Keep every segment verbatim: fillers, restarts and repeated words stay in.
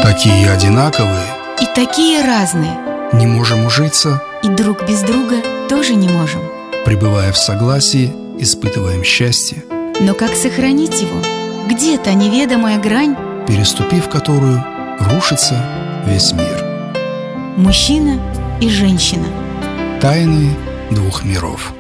Такие одинаковые и такие разные. Не можем ужиться и друг без друга тоже не можем. Пребывая в согласии, испытываем счастье. Но как сохранить его? Где та неведомая грань, переступив которую рушится весь мир? Мужчина и женщина. Тайны двух миров.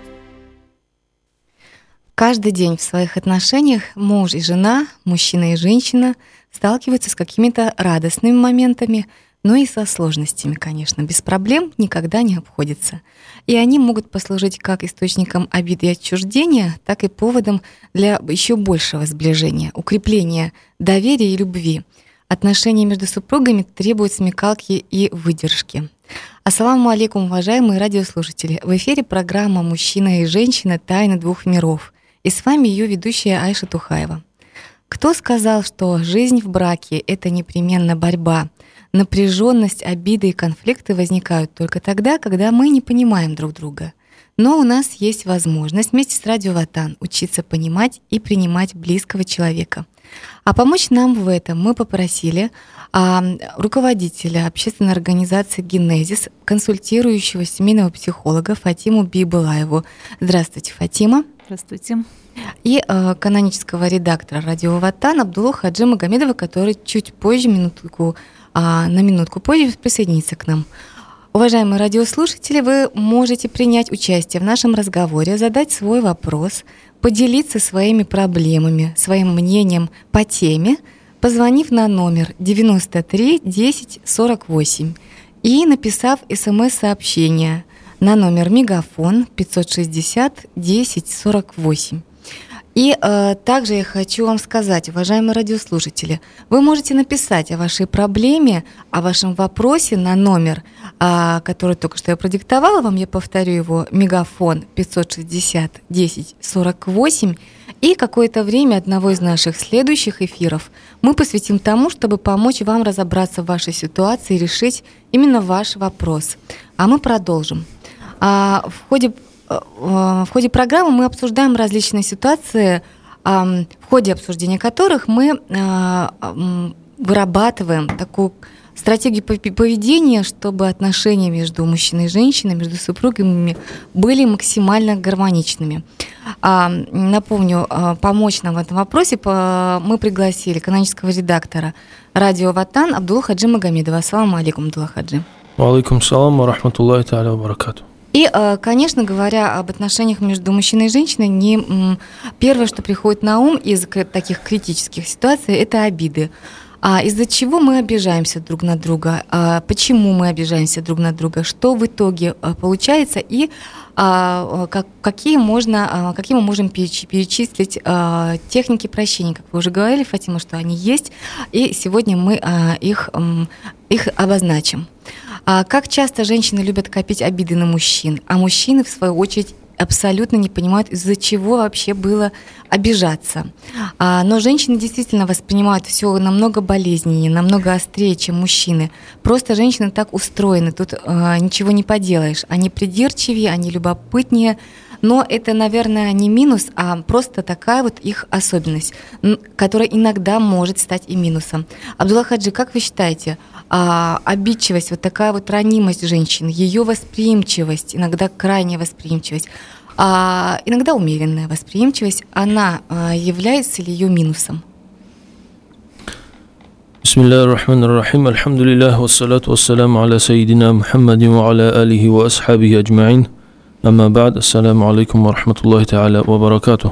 Каждый день в своих отношениях муж и жена, мужчина и женщина сталкиваются с какими-то радостными моментами, но и со сложностями, конечно. Без проблем никогда не обходится. И они могут послужить как источником обиды и отчуждения, так и поводом для еще большего сближения, укрепления доверия и любви. Отношения между супругами требуют смекалки и выдержки. Ассаламу алейкум, уважаемые радиослушатели! В эфире программа «Мужчина и женщина. Тайны двух миров». И с вами ее ведущая Айша Тухаева. Кто сказал, что жизнь в браке — это непременно борьба? Напряженность, обиды и конфликты возникают только тогда, когда мы не понимаем друг друга. Но у нас есть возможность вместе с Радио Ватан учиться понимать и принимать близкого человека. А помочь нам в этом мы попросили а, руководителя общественной организации «Генезис», консультирующего семейного психолога Фатиму Бибулаеву. Здравствуйте, Фатима. Здравствуйте. И э, канонического редактора «Радио Ватан» Абдуллу Хаджи Магомедова, который чуть позже, минутку, э, на минутку позже присоединится к нам. Уважаемые радиослушатели, вы можете принять участие в нашем разговоре, задать свой вопрос, поделиться своими проблемами, своим мнением по теме, позвонив на номер девяносто три десять сорок восемь и написав смс-сообщение на номер мегафон пятьсот шестьдесят десять сорок восемь. И э, также я хочу вам сказать, уважаемые радиослушатели, вы можете написать о вашей проблеме, о вашем вопросе на номер, э, который только что я продиктовала вам, я повторю его, мегафон пятьсот шестьдесят десять сорок восемь, и какое-то время одного из наших следующих эфиров мы посвятим тому, чтобы помочь вам разобраться в вашей ситуации и решить именно ваш вопрос. А мы продолжим. А в ходе В ходе программы мы обсуждаем различные ситуации, в ходе обсуждения которых мы вырабатываем такую стратегию поведения, чтобы отношения между мужчиной и женщиной, между супругами были максимально гармоничными. Напомню, помочь нам в этом вопросе мы пригласили канонического редактора «Радио Ватан» Абдуллу Хаджи Магомедова. Ассаламу алейкум, Абдулла Хаджи. Ва алейкум салам ва рахматуллахи та'аля ва баракату. И, конечно, говоря об отношениях между мужчиной и женщиной, не первое, что приходит на ум из таких критических ситуаций, это обиды. А из-за чего мы обижаемся друг на друга, а почему мы обижаемся друг на друга, что в итоге получается и а, как, какие, можно, какие мы можем перечислить а, техники прощения. Как вы уже говорили, Фатима, что они есть, и сегодня мы а, их, их обозначим. А как часто женщины любят копить обиды на мужчин, а мужчины, в свою очередь, абсолютно не понимают, из-за чего вообще было обижаться. А, но женщины действительно воспринимают все намного болезненнее, намного острее, чем мужчины. Просто женщины так устроены, тут а, ничего не поделаешь. Они придирчивее, они любопытнее, но это, наверное, не минус, а просто такая вот их особенность, которая иногда может стать и минусом. Абдулла Хаджи, как вы считаете, а, обидчивость, вот такая вот ранимость женщин, ее восприимчивость, иногда крайняя восприимчивость, а, иногда умеренная восприимчивость, она а, является ли ее минусом? Бисмиллахир рахманир рахим. Альхамдулиллах, вассалату вассаламу аля сайидина Мухаммадин ва аля алихи ва асхабихи аджмаин. Амма ба'д, ассаламу алейкум ва рахматуллахи та'аля ва баракату.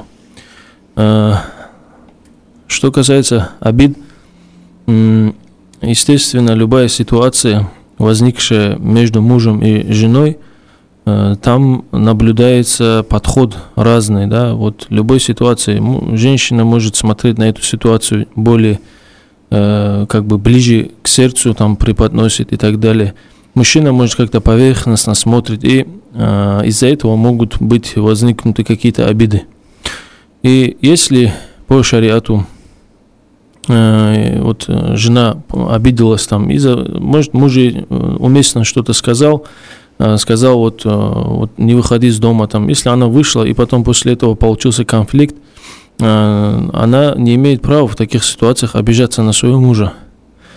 Что касается обид, естественно, любая ситуация, возникшая между мужем и женой, там наблюдается подход разный, да, вот любой ситуации. Женщина может смотреть на эту ситуацию более, как бы ближе к сердцу, там преподносит и так далее. Мужчина может как-то поверхностно смотреть, и э, из-за этого могут быть возникнуты какие-то обиды. И если по шариату э, вот жена обиделась там, из-за, может, муж уместно что-то сказал, э, сказал вот, э, вот не выходи из дома, там, если она вышла и потом после этого получился конфликт, э, она не имеет права в таких ситуациях обижаться на своего мужа.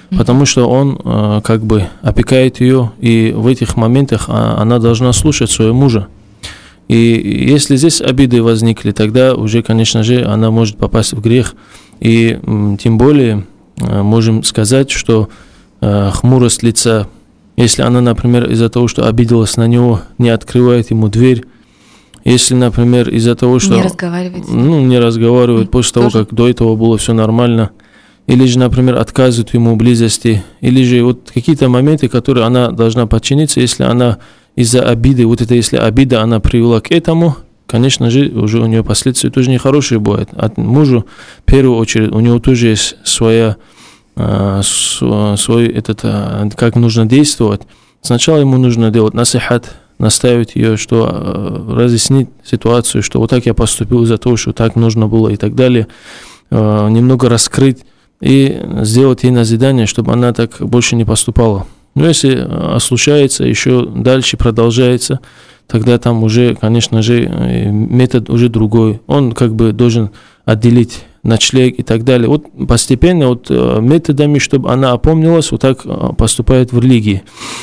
потому что он э, как бы опекает ее, и в этих моментах она должна слушать своего мужа. И если здесь обиды возникли, тогда уже, конечно же, она может попасть в грех. И тем более можем сказать, что э, хмурость лица, если она, например, из-за того, что обиделась на него, не открывает ему дверь, если, например, из-за того, что... Не разговаривает. Ну, не разговаривает после того, Тоже? как до этого было все нормально. Или же, например, отказывает ему близости. Или же вот какие-то моменты, которые она должна подчиниться, если она из-за обиды, вот это если обида, она привела к этому, конечно же, уже у нее последствия тоже нехорошие бывают. От мужа, в первую очередь, у него тоже есть своя, э, свой этот, э, как нужно действовать. Сначала ему нужно делать насихат, наставить ее, что э, разъяснить ситуацию, что вот так я поступил из-за того, что так нужно было и так далее. Э, немного раскрыть и сделать ей назидание, чтобы она так больше не поступала. Но если э, случается, еще дальше продолжается, тогда там уже, конечно же, метод уже другой. Он как бы должен отделить ночлег и так далее. Вот постепенно вот методами, чтобы она опомнилась, вот так поступает в религии.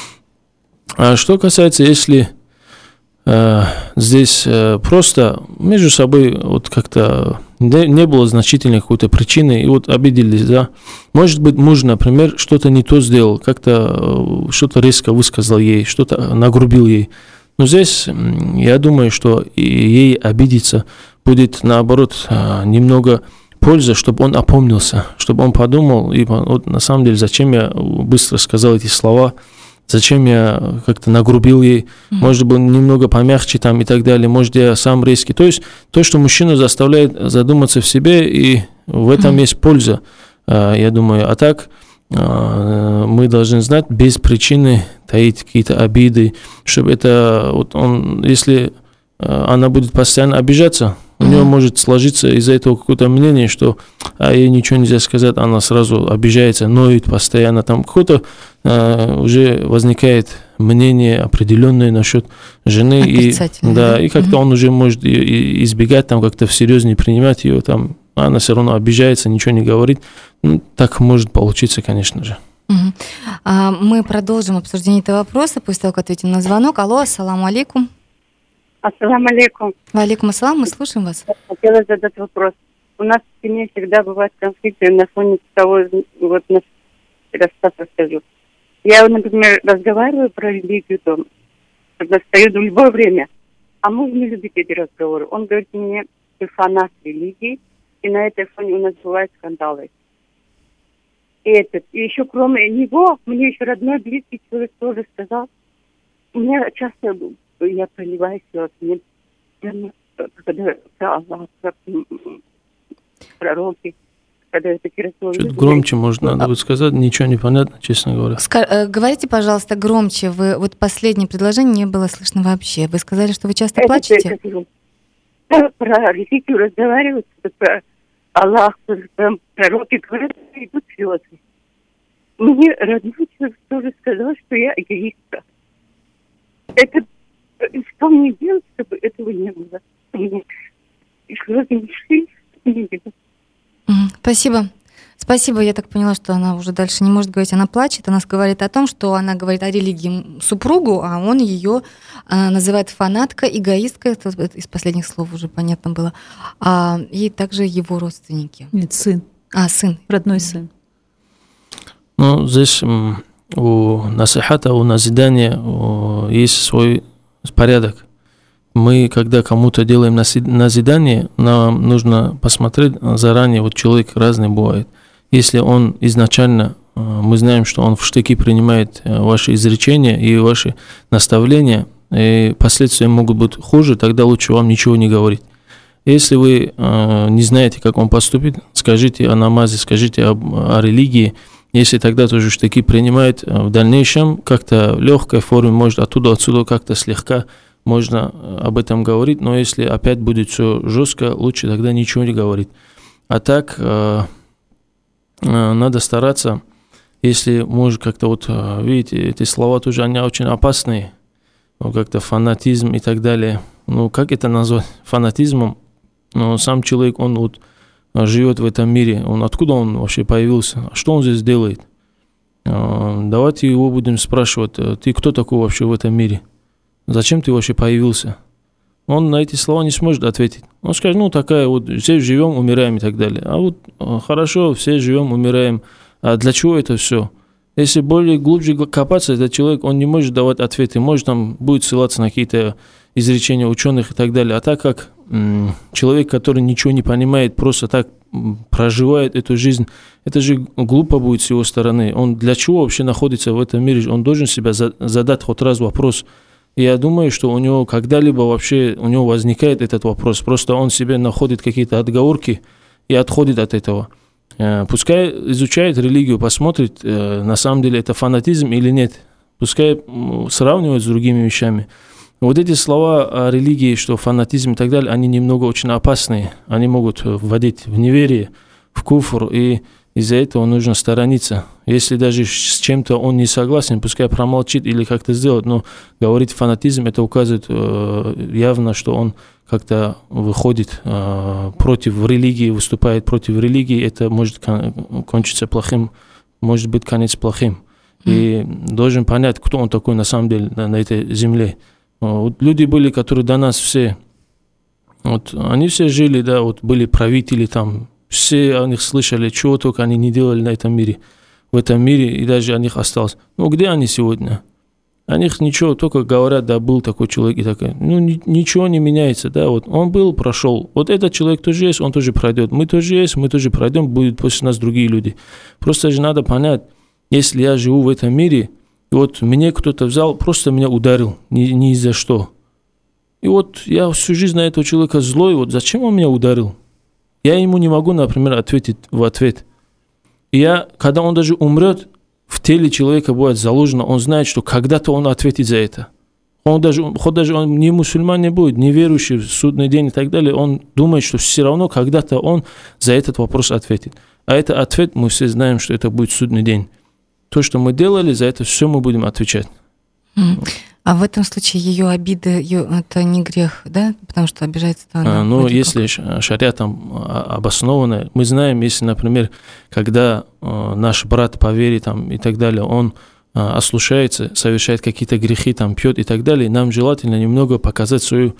А что касается, если э, здесь э, просто между собой вот как-то не, не было значительной какой-то причины, и вот обиделись, да. Может быть, муж, например, что-то не то сделал, как-то э, что-то резко высказал ей, что-то нагрубил ей. Но здесь я думаю, что ей обидеться будет, наоборот, немного пользы, чтобы он опомнился, чтобы он подумал, и вот на самом деле, зачем я быстро сказал эти слова, зачем я как-то нагрубил ей, mm-hmm. может быть, немного помягче там и так далее, может, я сам резкий. То есть то, что мужчину заставляет задуматься в себе, и в этом mm-hmm. есть польза, я думаю. А так мы должны знать, без причины таить какие-то обиды, чтобы это, вот он, если она будет постоянно обижаться, у нее может сложиться из-за этого какое-то мнение, что а ей ничего нельзя сказать, она сразу обижается, ноет постоянно, там какое-то а, уже возникает мнение определенное насчет жены, и, да, и как-то он уже может избегать, там как-то всерьез не принимать ее, там, она все равно обижается, ничего не говорит. Ну, так может получиться, конечно же. Угу. А, мы продолжим обсуждение этого вопроса после того, как ответим на звонок. Алло, ассаламу алейкум. Ассаламу алейкум. Валейкум ассалам, мы слушаем вас. Хотела задать вопрос. У нас в семье всегда бывают конфликты на фоне того, вот на рассказ расскажу. Я, например, разговариваю про религию дома, когда стою в любое время, а муж не любит эти разговоры. Он говорит мне, ты фанат религии, и на этой фоне у нас бывают скандалы. И, этот, и еще кроме него, мне еще родной близкий человек тоже сказал, у меня часто я проливаю слезы, мне, когда про Аллах, про пророки, когда я такие разговоры... Чуть громче, может, надо будет сказать, ничего не понятно, честно говоря. Ска- говорите, пожалуйста, громче. Вы, вот последнее предложение не было слышно вообще. Вы сказали, что вы часто это плачете? Это, про религию разговаривать, про Аллах, про пророки, говорят, идут слезы. Мне родной человек тоже сказал, что я эгоистка. Это что мне делать, чтобы этого не было? Мне слезы не шли, не делать. Спасибо. Спасибо, я так поняла, что она уже дальше не может говорить, она плачет, она говорит о том, что она говорит о религии супругу, а он ее а, называет фанаткой, эгоисткой, это из последних слов уже понятно было, а, и также его родственники. Нет, сын. А, сын. Родной сын. Ну, здесь у насихата, у назидания у, есть свой порядок. Мы, когда кому-то делаем назидание, нам нужно посмотреть заранее, вот человек разный бывает. Если он изначально, мы знаем, что он в штыки принимает ваши изречения и ваши наставления, и последствия могут быть хуже, тогда лучше вам ничего не говорить. Если вы не знаете, как он поступит, скажите о намазе, скажите об, о религии. Если тогда тоже штыки принимает, в дальнейшем как-то в легкой форме, может оттуда, отсюда как-то слегка, можно об этом говорить, но если опять будет все жестко, лучше тогда ничего не говорить. А так э, э, надо стараться, если может как-то вот, видите, эти слова тоже, они очень опасные, ну, как-то фанатизм и так далее. Ну, как это назвать фанатизмом? Но сам человек, он вот живет в этом мире, он откуда он вообще появился, что он здесь делает? давайте его будем спрашивать, ты кто такой вообще в этом мире? Зачем ты вообще появился? Он на эти слова не сможет ответить. Он скажет, ну такая вот, все живем, умираем и так далее. А вот хорошо, все живем, умираем. А для чего это все? Если более глубже копаться, этот человек, он не может давать ответы, может там будет ссылаться на какие-то изречения ученых и так далее. А так как м- человек, который ничего не понимает, просто так проживает эту жизнь, это же глупо будет с его стороны. Он для чего вообще находится в этом мире? Он должен себя за- задать хоть раз вопрос. И я думаю, что у него когда-либо вообще у него возникает этот вопрос. Просто он себе находит какие-то отговорки и отходит от этого. Пускай изучает религию, посмотрит, на самом деле это фанатизм или нет. Пускай сравнивает с другими вещами. Вот эти слова о религии, что фанатизм и так далее, они немного очень опасные. Они могут вводить в неверие, в куфр, и из-за этого нужно сторониться. Если даже с чем-то он не согласен, пускай промолчит или как-то сделает, но говорить фанатизм, это указывает э, явно, что он как-то выходит э, против религии, выступает против религии, это может кон- кончиться плохим, может быть конец плохим. И должен понять, кто он такой на самом деле на, на этой земле. Вот люди были, которые до нас все, вот они все жили, да, вот были правители там, все о них слышали, чего только они не делали на этом мире, в этом мире, и даже о них осталось. Ну, где они сегодня? О них ничего, только говорят, да, был такой человек и такой. Ну, ни, ничего не меняется, да, вот он был, прошел. Вот этот человек тоже есть, он тоже пройдет. Мы тоже есть, мы тоже пройдем, будут после нас другие люди. Просто же надо понять, если я живу в этом мире, и вот мне кто-то взял, просто меня ударил, ни, ни из-за что. И вот я всю жизнь на этого человека злой, вот зачем он меня ударил? Я ему не могу, например, ответить в ответ. И я, когда он даже умрет, в теле человека будет заложено, он знает, что когда-то он ответит за это. Он даже, хоть даже он не мусульман не будет, не верующий в судный день и так далее, он думает, что все равно когда-то он за этот вопрос ответит. А это ответ, мы все знаем, что это будет судный день. То, что мы делали, за это все мы будем отвечать. А в этом случае ее обиды, ее, это не грех, да? Потому что обижается она. А, ну, если как... шариатом обоснованно, мы знаем, если, например, когда э, наш брат по вере там, и так далее, он э, ослушается, совершает какие-то грехи, там, пьет и так далее, нам желательно немного показать свою,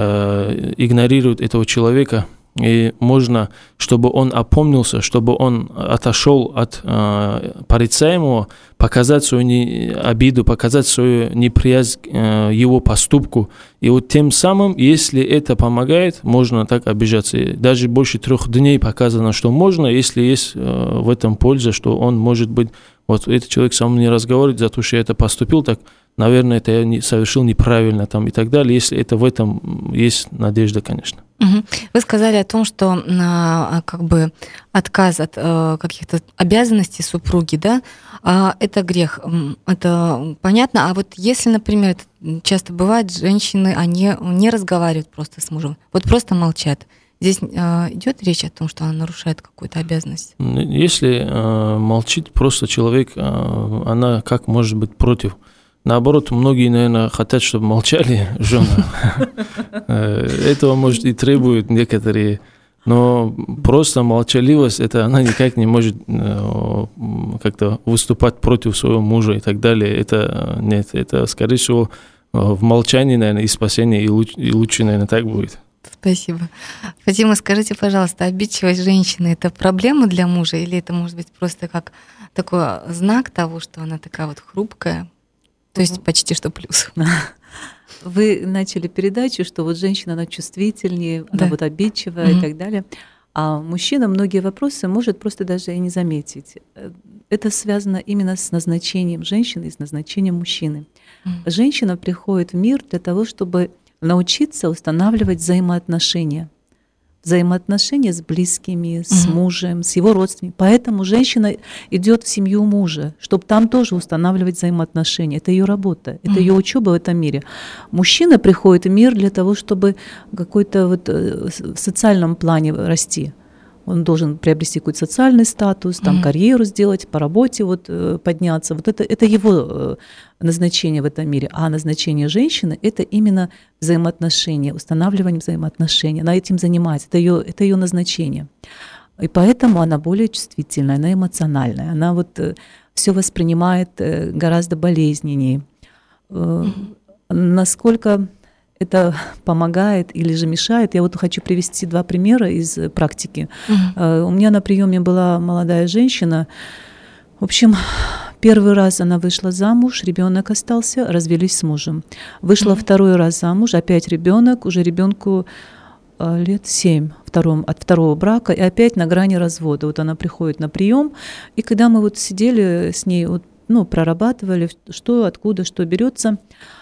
э, игнорировать этого человека, и можно, чтобы он опомнился, чтобы он отошел от э, порицаемого, показать свою не, обиду, показать свою неприязнь э, его поступку. И вот тем самым, если это помогает, можно так обижаться. И даже больше трех дней показано, что можно, если есть э, в этом польза, что он может быть, вот этот человек со мной не разговаривает за то, что я это поступил, так, наверное, это я не, совершил неправильно там, и так далее. Если это в этом есть надежда, конечно. Вы сказали о том, что как бы отказ от каких-то обязанностей супруги, да, это грех, это понятно. А вот если, например, это часто бывает, женщины, они не разговаривают просто с мужем, вот просто молчат. Здесь идет речь о том, что она нарушает какую-то обязанность? Если молчит просто человек, она как может быть против? Наоборот, многие, наверное, хотят, чтобы молчали жены. Этого, может, и требуют некоторые. Но просто молчаливость, это она никак не может как-то выступать против своего мужа и так далее. Это нет, это, скорее всего, в молчании, наверное, и спасение, и лучше, и лучше, наверное, так будет. Спасибо. Фатима, скажите, пожалуйста, обидчивость женщины – это проблема для мужа или это может быть просто как такой знак того, что она такая вот хрупкая? То есть почти что плюс. Вы начали передачу, что вот женщина, она чувствительнее, да. она вот обидчивая угу. и так далее. А мужчина многие вопросы может просто даже и не заметить. Это связано именно с назначением женщины и с назначением мужчины. Угу. Женщина приходит в мир для того, чтобы научиться устанавливать взаимоотношения. Взаимоотношения с близкими, с угу. мужем, с его родственниками. Поэтому женщина идет в семью мужа, чтобы там тоже устанавливать взаимоотношения. Это ее работа, это угу. ее учеба в этом мире. Мужчина приходит в мир для того, чтобы какой-то вот в социальном плане расти. Он должен приобрести какой-то социальный статус, там, mm-hmm. карьеру сделать, по работе вот, подняться. Вот это, это его назначение в этом мире. А назначение женщины – это именно взаимоотношения, устанавливание взаимоотношений. Она этим занимается, это ее, это ее назначение. И поэтому она более чувствительная, она эмоциональная. Она вот все воспринимает э, гораздо болезненнее. Э, насколько это помогает или же мешает, я вот хочу привести два примера из практики. Uh-huh. У меня на приеме была молодая женщина. В общем, первый раз она вышла замуж, ребенок остался, развелись с мужем. Вышла uh-huh. второй раз замуж, опять ребенок, уже ребенку лет семь втором, от второго брака, и опять на грани развода. Вот она приходит на прием, и когда мы вот сидели с ней, вот, ну, прорабатывали, что, откуда, что берется,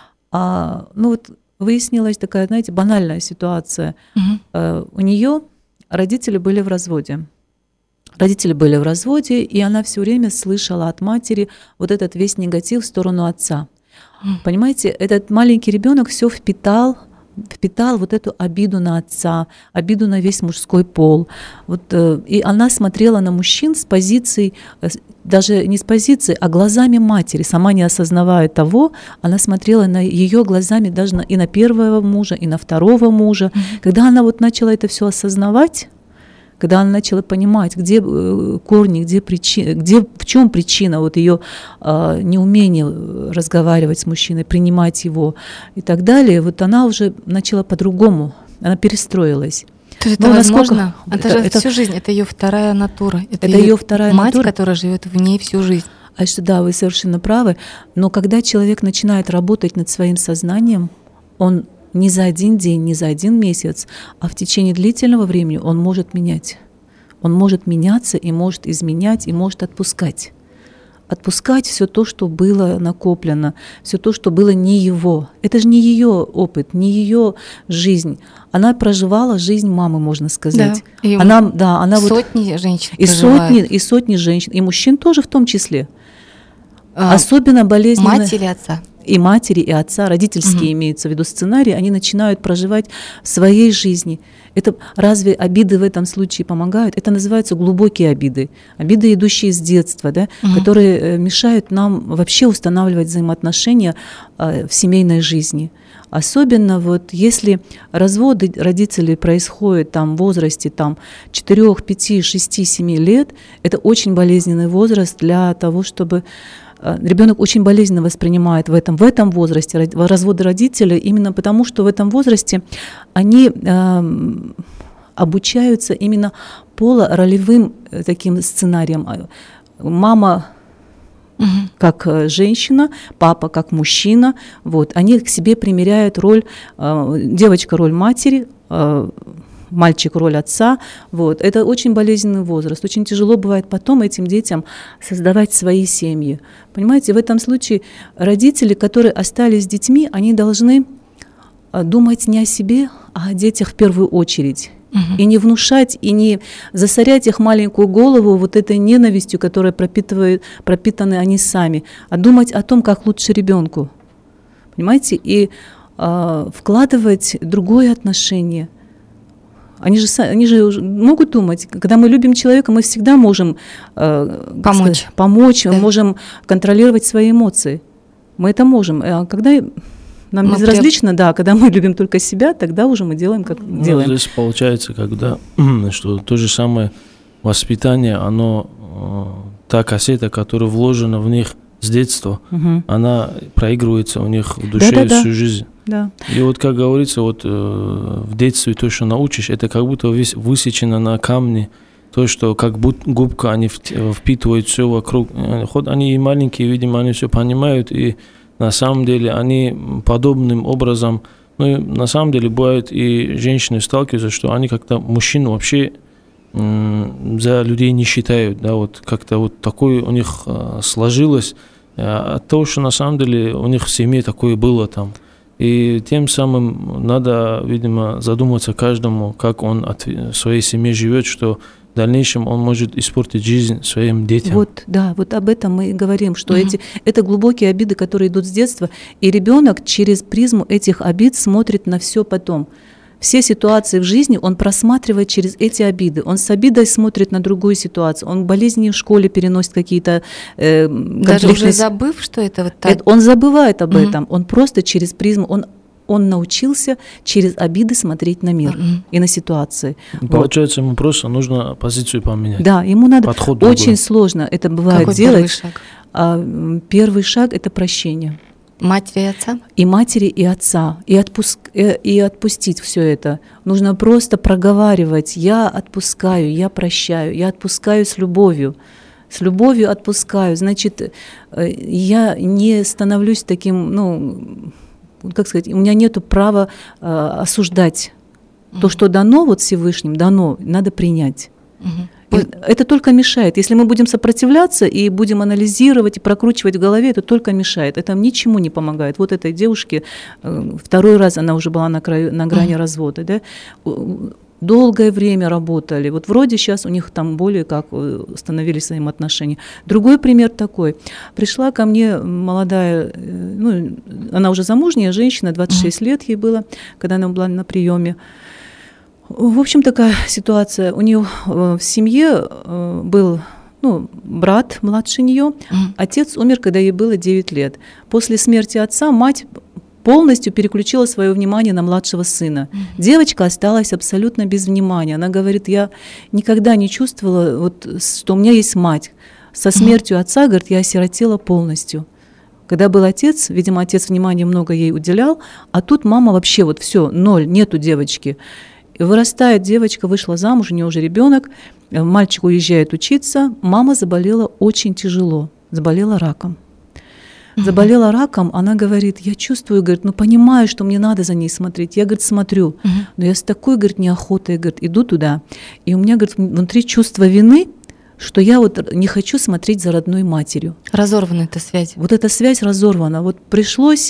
а, ну вот выяснилась такая, знаете, банальная ситуация. Uh-huh. У нее родители были в разводе. Родители были в разводе, и она все время слышала от матери вот этот весь негатив в сторону отца. Uh-huh. Понимаете, этот маленький ребенок все впитал, впитал вот эту обиду на отца, обиду на весь мужской пол. Вот, и она смотрела на мужчин с позицией, даже не с позиции, а глазами матери, сама не осознавая того, она смотрела на ее глазами даже на, и на первого мужа, и на второго мужа. Mm-hmm. Когда она вот начала это все осознавать, когда она начала понимать, где корни, где причина, где, в чем причина вот ее э, неумения разговаривать с мужчиной, принимать его и так далее, вот она уже начала по-другому, она перестроилась. То есть это ну, возможно? Это, это же это, всю жизнь, это ее вторая натура. Это, это ее вторая мать, натура, которая живет в ней всю жизнь. А что да, вы совершенно правы. Но когда человек начинает работать над своим сознанием, он не за один день, не за один месяц, а в течение длительного времени он может менять. Он может меняться и может изменять, и может отпускать. Отпускать все то, что было накоплено, все то, что было не его. Это же не ее опыт, не ее жизнь. Она проживала жизнь мамы, можно сказать. Да, и она, да, она сотни вот, женщин и сотни, и сотни женщин, и мужчин тоже в том числе. А, Особенно болезненно. Мать или отца? И матери, и отца, родительские, угу. имеются в виду сценарии, они начинают проживать в своей жизни. Это, разве обиды в этом случае помогают? Это называются глубокие обиды. Обиды, идущие с детства, да, угу. которые мешают нам вообще устанавливать взаимоотношения э, в семейной жизни. Особенно вот если разводы родителей происходят там, в возрасте там, четыре, пять, шесть, семь лет, это очень болезненный возраст для того, чтобы... Ребенок очень болезненно воспринимает в этом, в этом возрасте разводы родителей, именно потому, что в этом возрасте они э, обучаются именно полуролевым таким сценариям. Мама угу. как женщина, папа как мужчина. Вот. Они к себе примеряют роль, э, девочка роль матери, э, мальчик роль отца. Вот. Это очень болезненный возраст. Очень тяжело бывает потом этим детям создавать свои семьи. Понимаете, в этом случае родители, которые остались с детьми, они должны думать не о себе, а о детях в первую очередь. Угу. И не внушать, и не засорять их маленькую голову вот этой ненавистью, которой пропитывают, пропитаны они сами, а думать о том, как лучше ребенку. Понимаете? И э, вкладывать другое отношение. Они же, они же могут думать, когда мы любим человека, мы всегда можем э, помочь, сказать, помочь да. мы можем контролировать свои эмоции. Мы это можем. А когда нам мы безразлично, прям... да, когда мы любим только себя, тогда уже мы делаем, как ну, делаем. Здесь получается, когда что то же самое воспитание, оно та кассета, которая вложена в них с детства, угу. она проигрывается у них в душе да, да, всю да. жизнь. Да. И вот, как говорится, вот э, в детстве то, что научишь, это как будто весь высечено на камне, то, что как будто губка, они впитывают все вокруг. Хоть они и маленькие, видимо, они все понимают, и на самом деле они подобным образом, ну, и на самом деле бывает, и женщины сталкиваются, что они как-то мужчин вообще м- за людей не считают, да, вот как-то вот такое у них э, сложилось, э, от того, что на самом деле у них в семье такое было там. И тем самым надо, видимо, задуматься каждому, как он от своей семьи живет, что в дальнейшем он может испортить жизнь своим детям. Вот, да, вот об этом мы и говорим, что Uh-huh. эти, это глубокие обиды, которые идут с детства, и ребенок через призму этих обид смотрит на все потом. Все ситуации в жизни он просматривает через эти обиды. Он с обидой смотрит на другую ситуацию. Он болезни в школе переносит какие-то э, даже уже забыв, что это вот так. Это, он забывает об uh-huh. этом. Он просто через призму, он он научился через обиды смотреть на мир Мгм. и на ситуации. Получается, ему просто нужно позицию поменять. Да, ему надо, Подход очень другой. сложно это бывает Какой делать. первый шаг? А, м, первый шаг – это прощение. Матери и отца? И матери, и отца, и, отпуск, э, и отпустить все это. Нужно просто проговаривать: я отпускаю, я прощаю, я отпускаю с любовью. С любовью отпускаю. Значит, э, я не становлюсь таким, ну, как сказать, у меня нет права э, осуждать. То, что дано вот Всевышним, дано, надо принять. Мгм. И это только мешает. Если мы будем сопротивляться и будем анализировать и прокручивать в голове, это только мешает. Это ничему не помогает. Вот этой девушке э, второй раз она уже была на, краю, на грани Мгм. развода. Да? У- Долгое время работали. Вот вроде сейчас у них там более как э, установили взаимоотношения. Другой пример такой. Пришла ко мне молодая, э, ну, она уже замужняя женщина, двадцать шесть лет ей было, когда она была на приеме. В общем, такая ситуация. У нее э, в семье э, был, ну, брат младше нее. Мгм. Отец умер, когда ей было девять лет. После смерти отца мать полностью переключила свое внимание на младшего сына. Девочка осталась абсолютно без внимания. Она говорит: я никогда не чувствовала, вот, что у меня есть мать. Со смертью отца, говорит, я осиротела полностью. Когда был отец, видимо, отец внимания много ей уделял, а тут мама вообще вот все, ноль, нету девочки. Вырастает девочка, вышла замуж, у нее уже ребенок, мальчик уезжает учиться, мама заболела очень тяжело, заболела раком. Заболела раком, она говорит: я чувствую, говорит, ну понимаю, что мне надо за ней смотреть. Я, говорит, смотрю, но я с такой, говорит, неохотой, говорит, иду туда. И у меня, говорит, внутри чувство вины, что я вот не хочу смотреть за родной матерью. Разорвана эта связь. Вот эта связь разорвана. Вот пришлось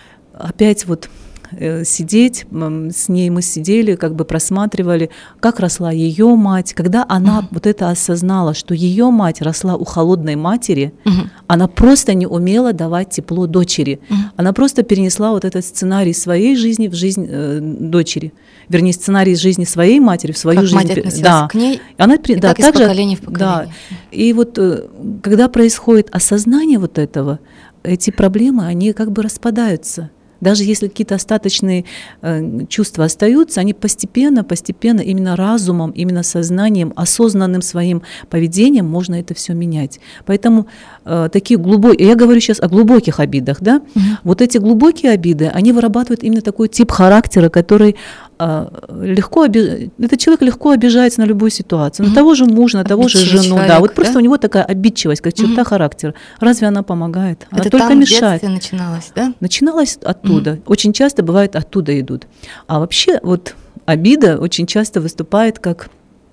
опять вот э, сидеть, м, с ней мы сидели, как бы просматривали, как росла ее мать. Когда она Мгм. вот это осознала, что ее мать росла у холодной матери, Мгм. она просто не умела давать тепло дочери. Мгм. Она просто перенесла вот этот сценарий своей жизни в жизнь э, дочери. Вернее, сценарий из жизни своей матери в свою Как жизнь. мать пе- относилась да. к ней, Она, при- и да, так из также- поколения в поколение. Да. И вот э, когда происходит осознание вот этого, эти проблемы, они как бы распадаются. Даже если какие-то остаточные э, чувства остаются, они постепенно, постепенно именно разумом, именно сознанием, осознанным своим поведением можно это все менять. Поэтому э, такие глубокие, я говорю сейчас о глубоких обидах, да? Мгм. Вот эти глубокие обиды, они вырабатывают именно такой тип характера, который э, легко, оби- этот человек легко обижается на любую ситуацию, на Мгм. того же мужа, на того же Обидчивый жену, да, человек, вот просто да? у него такая обидчивость, как черта Мгм. характера. Разве она помогает? Она Это только там в мешает. детстве начиналось, да? Начиналось оттуда. Очень часто бывает оттуда идут. А вообще вот обида очень часто выступает как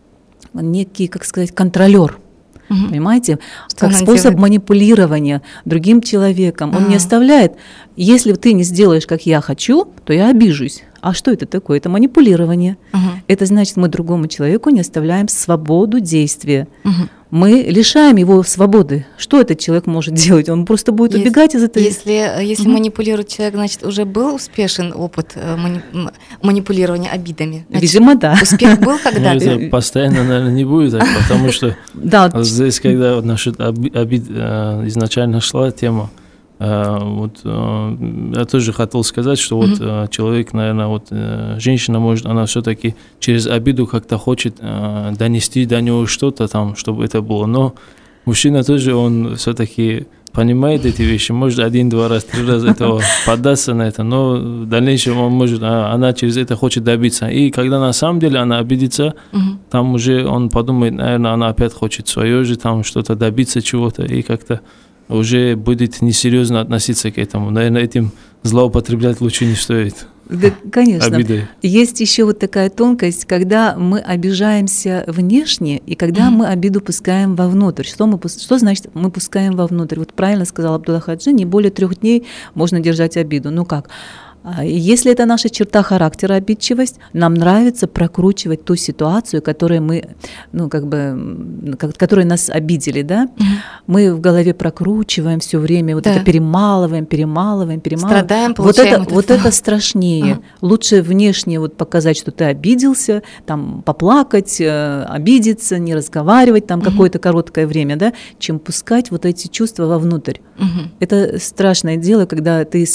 некий, как сказать, контролер. Мгм. Понимаете? Что Как она способ делает? манипулирования другим человеком. Он не А. оставляет, если ты не сделаешь, как я хочу, то я обижусь. А что это такое? Это манипулирование. Мгм. Это значит, мы другому человеку не оставляем свободу действия. Мгм. Мы лишаем его свободы. Что этот человек может делать? Он просто будет Если- убегать из этой... Если, э, если Мгм. манипулирует человек, значит, уже был успешен опыт э, мани- м- манипулирования обидами? Значит, Видимо, да. успех был Но когда-то? это постоянно, наверное, не будет так, потому что Да, здесь, когда вот насчет оби- обид э, изначально шла тема, э, вот э, я тоже хотел сказать, что вот э, человек, наверное, вот э, женщина может, она все-таки через обиду как-то хочет э, донести до него что-то там, чтобы это было, но мужчина тоже, он все-таки понимает эти вещи, может один-два раз, три раза этого поддаться на это, но в дальнейшем он может, а, она через это хочет добиться. И когда на самом деле она обидится, Мгм. там уже он подумает, наверное, она опять хочет свое же, там что-то добиться чего-то, и как-то уже будет несерьезно относиться к этому. Наверное, этим злоупотреблять лучше не стоит. да, конечно. Обидой. Есть еще вот такая тонкость, когда мы обижаемся внешне, и когда Мгм. мы обиду пускаем вовнутрь. Что, мы, пус- что значит мы пускаем вовнутрь? Вот правильно сказал Абдулла Хаджи, не более трех дней можно держать обиду. Ну как? А Если это наша черта характера, обидчивость, нам нравится прокручивать ту ситуацию, которую мы, ну как бы, м, как- которой нас обидели, да? Мы в голове прокручиваем все время, вот Да. это перемалываем, перемалываем, перемалываем. Страдаем, Вот получаем это, этот вот фон. это страшнее. Ага. Лучше внешне вот показать, что ты обиделся, там поплакать, э, обидеться, не разговаривать там Мгм. какое-то короткое время, да, чем пускать вот эти чувства вовнутрь. Мгм. Это страшное дело, когда ты с-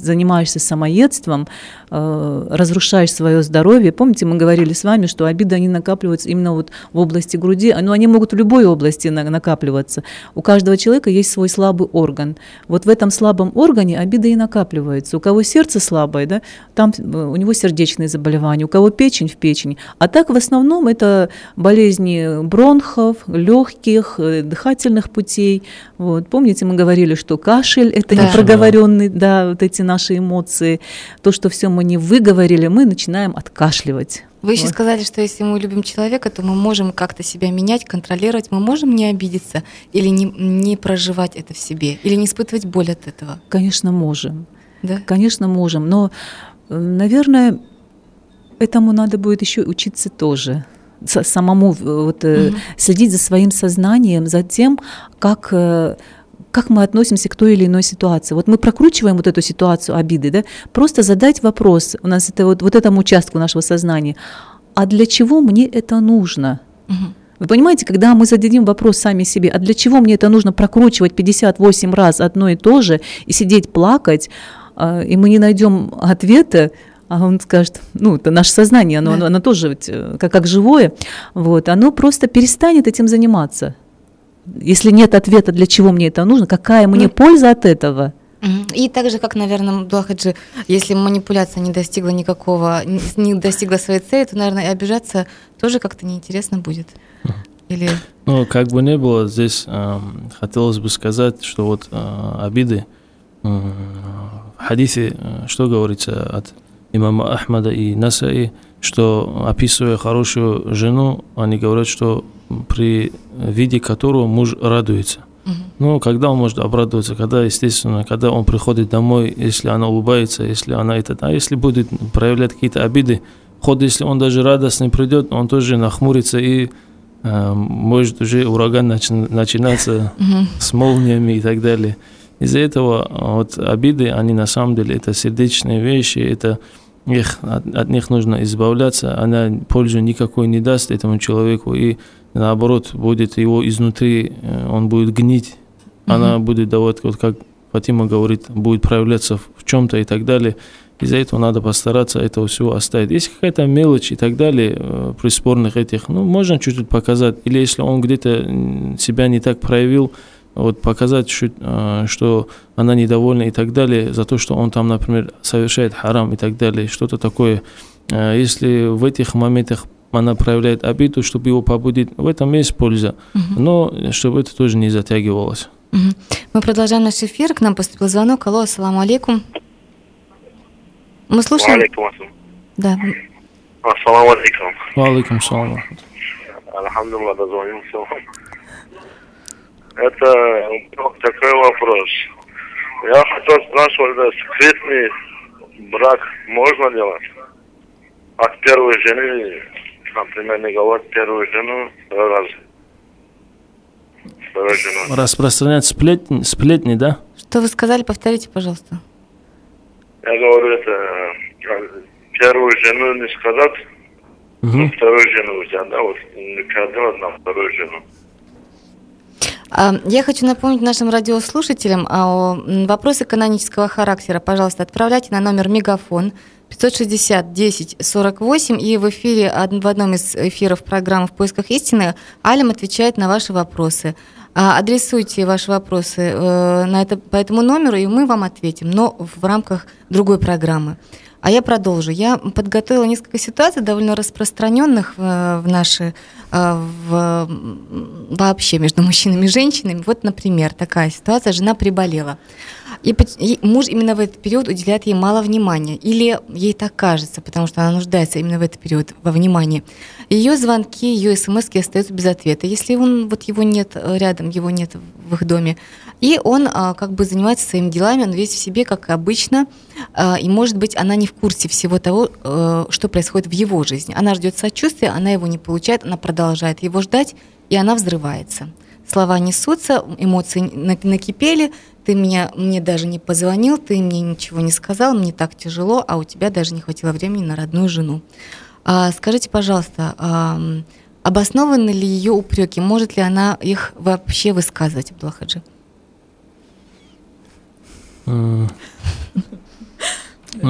занимаешься самоедством, э, разрушаешь свое здоровье. Помните, мы говорили с вами, что обиды, они накапливаются именно вот в области груди, но они могут в любой области накапливаться. У каждого человека есть свой слабый орган. Вот в этом слабом органе обиды и накапливаются. У кого сердце слабое, да, там у него сердечные заболевания, у кого печень в печени. А так в основном это болезни бронхов, легких, дыхательных путей. Вот. Помните, мы говорили, что кашель – это Да. непроговоренные, да, вот эти наши эмоции. То, что все мы не выговорили, мы начинаем откашливать. Вы еще Вот. сказали, что если мы любим человека, то мы можем как-то себя менять, контролировать. Мы можем не обидеться или не, не проживать это в себе, или не испытывать боль от этого. Конечно, можем. Да? Конечно, можем. Но, э, наверное, этому надо будет еще учиться тоже. С- Самому э, вот, э, Мгм. следить за своим сознанием, за тем, как, э, как мы относимся к той или иной ситуации. Вот мы прокручиваем вот эту ситуацию обиды, да? Просто задать вопрос, у нас это вот, вот этому участку нашего сознания, а для чего мне это нужно? Мгм. Вы понимаете, когда мы зададим вопрос сами себе, а для чего мне это нужно прокручивать пятьдесят восемь раз одно и то же и сидеть плакать, а, и мы не найдем ответа, а он скажет, ну, это наше сознание, оно, Да. оно, оно тоже ведь, э, как, как живое, вот, оно просто перестанет этим заниматься. Если нет ответа, для чего мне это нужно, какая мне Ну. польза от этого? Мгм. И так же, как, наверное, Абдулхаджи, если манипуляция не достигла никакого, не не достигла своей цели, то, наверное, и обижаться тоже как-то неинтересно будет. Или Ну, как бы ни было, здесь эм, хотелось бы сказать, что вот э, обиды, э, в хадисе, э, что говорится от имама Ахмада и Насаи, что, описывая хорошую жену, они говорят, что при виде которого муж радуется. Мгм. Ну, когда он может обрадоваться, когда, естественно, когда он приходит домой, если она улыбается, если она это, а если будет проявлять какие-то обиды, ход, если он даже радостный придет, он тоже нахмурится и э, может уже ураган начи- начинаться Мгм. с молниями и так далее. Из-за этого э, вот обиды, они на самом деле это сердечные вещи, это их, от, от них нужно избавляться, она пользу никакой не даст этому человеку, и наоборот будет его изнутри, э, он будет гнить, она Мгм. будет давать, вот как Фатима говорит, будет проявляться в чем-то и так далее. Из-за этого надо постараться этого всего оставить. Если какая-то мелочь и так далее э, при спорных этих, ну, можно чуть-чуть показать. Или если он где-то м, себя не так проявил, вот показать, чуть, э, что она недовольна и так далее, за то, что он там, например, совершает харам и так далее, что-то такое. Э, если в этих моментах она проявляет обиду, чтобы его побудить, в этом есть польза. Мгм. Но чтобы это тоже не затягивалось. Мгм. Мы продолжаем наш эфир. К нам поступил звонок. Алло, ассаламу алейкум. Мы слушаем. Алейкум ассалам. Да. Ассаламу алейкум. Алейкум салам. Алхамдулилlah, дозвонился вам. Это ну, такой вопрос. Я хотел спрашивать, да, секретный брак можно делать? От первой жены, например, не говорить первую жену второй раз. Вторую жену. Распространять сплетни, сплетни, да? Что вы сказали? Повторите, пожалуйста. Я говорю, это э, первую жену не сказать, Мгм. вторую жену взять, да, вот не кардинал на вторую жену. А, Я хочу напомнить нашим радиослушателям о м, вопросы канонического характера. Пожалуйста, отправляйте на номер Мегафон пятьсот шестьдесят десять сорок восемь. И в эфире, од- в одном из эфиров программы «В поисках истины» Алим отвечает на ваши вопросы. А, Адресуйте ваши вопросы э, на это, по этому номеру, и мы вам ответим, но в рамках другой программы. А я продолжу. Я подготовила несколько ситуаций, довольно распространенных в, в наши, э, в, м, вообще между мужчинами и женщинами. Вот, например, такая ситуация. Жена приболела. И, поч- и муж именно в этот период уделяет ей мало внимания. Или ей так кажется, потому что она нуждается именно в этот период во внимании. Ее звонки, ее смски остаются без ответа. Если он, вот его нет э, рядом, его нет в их доме, и он а, как бы занимается своими делами, он весь в себе, как и обычно, а, и, может быть, она не в курсе всего того, э, что происходит в его жизни. Она ждет сочувствия, она его не получает, она продолжает его ждать, и она взрывается. Слова несутся, эмоции на- накипели, ты меня, мне даже не позвонил, ты мне ничего не сказал, мне так тяжело, а у тебя даже не хватило времени на родную жену. А, скажите, пожалуйста, а, м, обоснованы ли ее упреки? Может ли она их вообще высказывать, Абдулхаджи? М,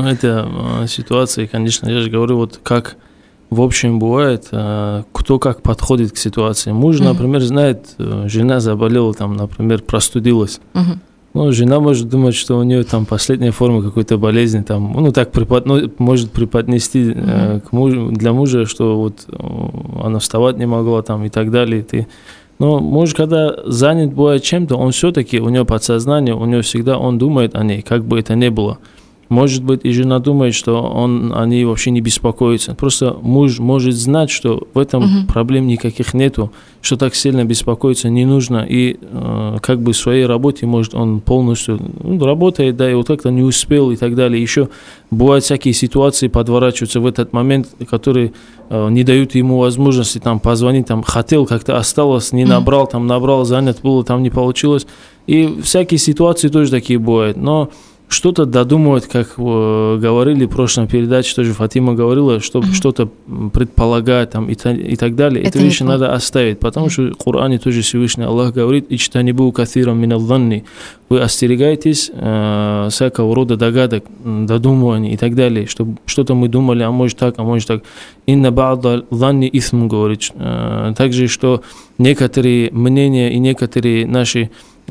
Ну, это э, ситуация, конечно, я же говорю, вот как в общем бывает, э, кто как подходит к ситуации. Муж, mm-hmm. например, знает, э, жена заболела, там, например, простудилась. Mm-hmm. Ну, жена может думать, что у нее там последняя форма какой-то болезни, там, ну, так препод... ну, может преподнести э, mm-hmm. к мужу, для мужа, что вот э, она вставать не могла, там, и так далее. И ты... Но муж, когда занят бывает чем-то, он все-таки, у него подсознание, у него всегда он думает о ней, как бы это ни было. Может быть, и жена думает, что он о ней вообще не беспокоится. Просто муж может знать, что в этом uh-huh. проблем никаких нету, что так сильно беспокоиться не нужно. И э, как бы в своей работе, может, он полностью ну, работает, да, и вот как-то не успел и так далее. Еще бывают всякие ситуации, подворачиваются в этот момент, которые э, не дают ему возможности там позвонить, там хотел, как-то осталось, не набрал, там набрал, занят было, там не получилось. И всякие ситуации тоже такие бывают. Но что-то додумывать, как э, говорили в прошлой передаче, тоже Фатима говорила, чтобы mm-hmm. что-то предполагать там, и, та, и так далее. Это Эту вещи надо оставить, потому mm-hmm. что в Коране тоже Всевышний Аллах говорит: «Ичтанибу кафирам миналланни». Вы остерегаетесь э, всякого рода догадок, додумываний и так далее, чтобы что-то мы думали, а может так, а может так. «Инна ба'да ланни исм», говорит. Э, также, что некоторые мнения и некоторые наши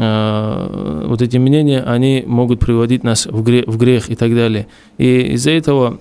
вот эти мнения, они могут приводить нас в грех, в грех и так далее. И из-за этого